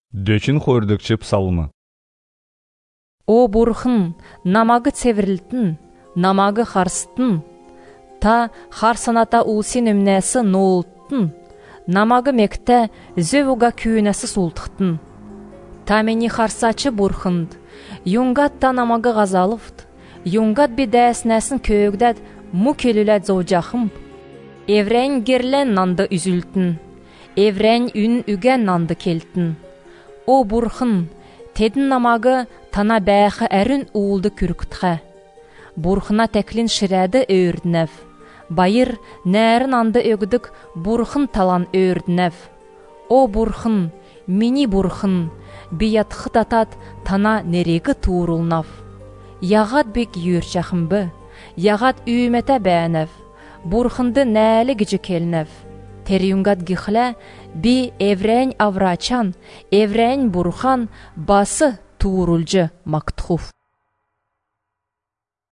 Дөчін хордыкчы псалмы. О бурхын, намагы цеврилтін, намагы харстын, та харсаната улсин өмнәсі ноулттын, намагы мекте зөвуга күйінәсі султықтын. Та мені харсачы бурхынд, юнгат та намагы ғазалыфт, юнгат би дәснәсін көөгдәд му келіләд зоужахым. Еврен герлен нанды үзілтін, еврен үн үген нанды келтін. О бурхын, тедін намагы тана бәхі әрін уылды күркітхә. Бурхына тәклін шірәді өйірдінәв. Байыр нәрін анды өгдік бурхын талан өйірдінәв. О бурхын, мені бурхын, биятқы татат тана нерегі туырылнав. Яғат бек үйірчақымбы, яғат үйметә бәәнәв. Бурхынды нәлі гіжі келнәв. Терюнгат гихлә, би еврән аврачан, еврән бурхан, басы туырылжы мактхуф.